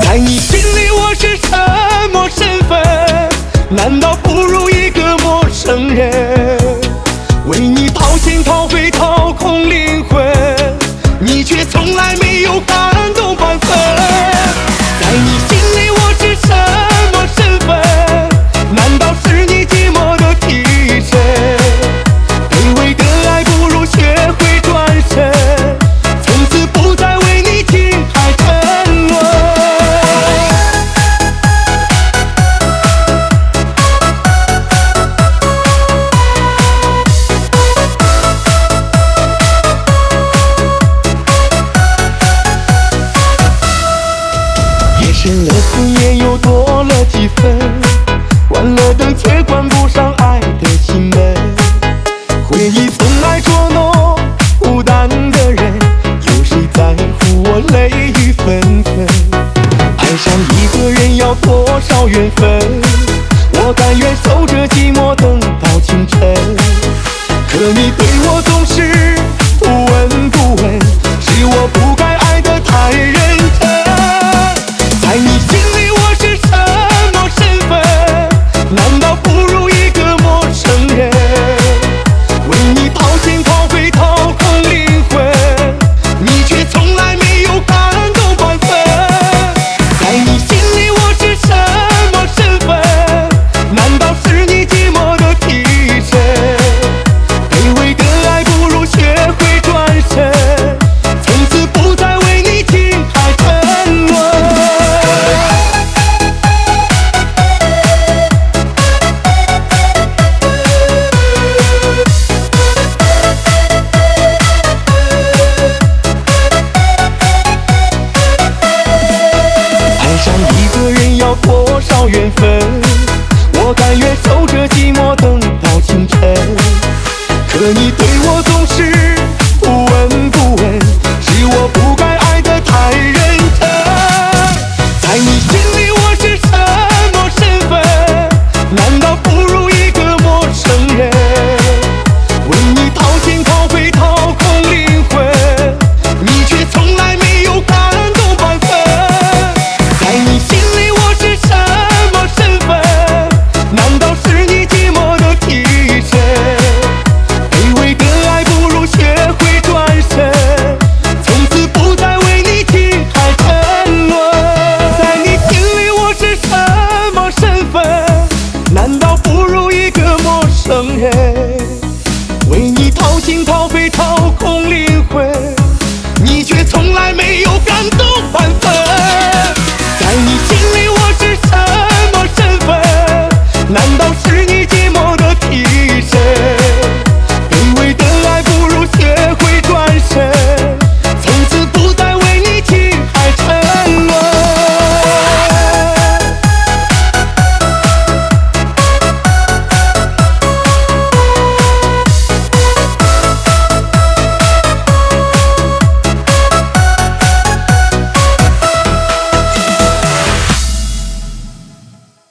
在你心里我是什么身份？难道不如一个陌生人？为你掏心掏肺掏空灵魂，你却从来没有感动半分。在你心里我是什么身份？难道是你寂寞的替身？卑微的爱不如学会转身，从此不再为你情海沉沦。夜深了，思念又多了几分，关了灯却关不上爱的心门。回忆从来捉弄孤单的人，有谁在乎我泪雨纷纷？爱上一个人要多少缘分？我甘愿守着寂寞等到清晨。可你对我总是不闻不问，是我不该爱得太认真。在你心里我是什么身份？难道不如一个陌生人？为你掏心掏肺掏空灵魂，你却从来没有感动半分。在你心里我是什么身份？难道是你寂寞的替身？卑微的爱不如学会转身，从此不再为你情海沉沦。爱上一个人要多少缘分？我甘愿守着寂寞等到清晨。可你对我总是不闻不问，是我不该爱得太认真。在你心里我是什么身份？难道不如一个陌生人？为你掏心掏肺掏空灵魂，你却从来没有感动半分。在你心里我是什么身份？难道是你寂寞的替身？卑微的爱不如学会转身，从此不再为你情海沉沦。在你心里我是什么身份？难道不如一个陌生人？为你掏心掏肺掏空灵魂，你却从来没有感动半